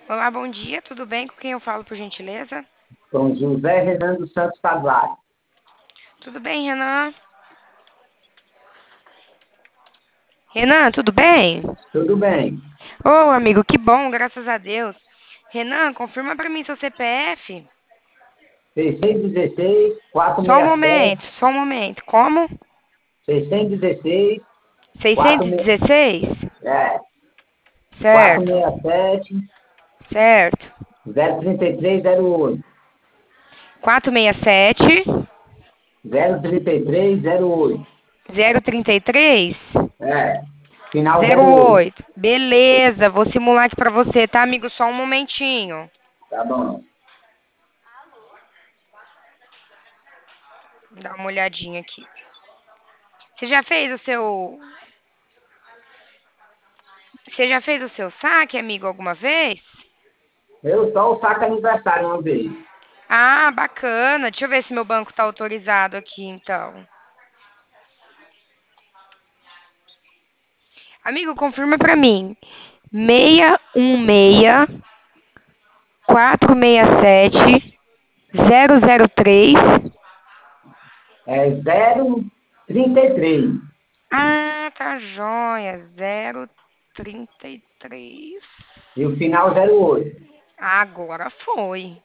Olá, bom dia, tudo bem? Com quem eu falo, por gentileza? Com José Renan dos Santos Tavares. Tudo bem, Renan? Renan, tudo bem? Tudo bem. Ô, amigo, que bom, graças a Deus. Renan, confirma pra mim seu CPF. 616, Só um 467, momento, só um momento. Como? 616, 467, 616? Certo, 467, certo. 03308. 467, 03308. 033, É. Final 08. 08. Beleza, vou simular aqui pra você, tá, amigo? Só um momentinho. Tá bom. Dá uma olhadinha aqui. Você já fez o seu. Você já fez o seu saque, amigo, alguma vez? Eu só o saco aniversário uma vez. Ah, bacana. Deixa eu ver se meu banco tá autorizado aqui, então. Amigo, confirma pra mim. 616-467-003. É 033. Ah, tá joia. 033. E o final 08. Agora foi.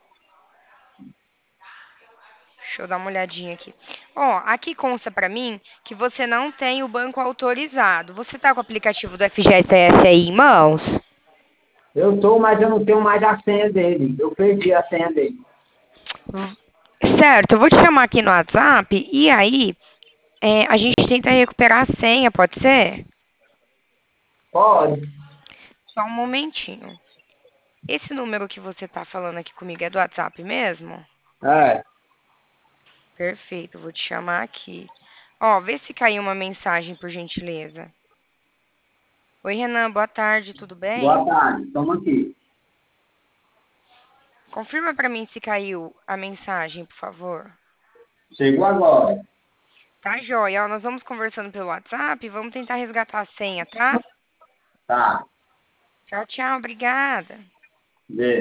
Deixa eu dar uma olhadinha aqui. Ó, aqui consta pra mim que você não tem o banco autorizado. Você tá com o aplicativo do FGTS aí em mãos? Eu tô, mas eu não tenho mais a senha dele. Eu perdi a senha dele. Certo, eu vou te chamar aqui no WhatsApp e aí a gente tenta recuperar a senha, pode ser? Pode. Só um momentinho. Esse número que você tá falando aqui comigo é do WhatsApp mesmo? É. Perfeito, vou te chamar aqui. Ó, vê se caiu uma mensagem, por gentileza. Oi, Renan, boa tarde, tudo Boa bem? tarde. Estamos aqui. Confirma pra mim se caiu a mensagem, por favor. Chegou agora. Tá, joia. Ó, nós vamos conversando pelo WhatsApp, vamos tentar resgatar a senha, tá? Tá. Tchau, tchau, obrigada. Vê.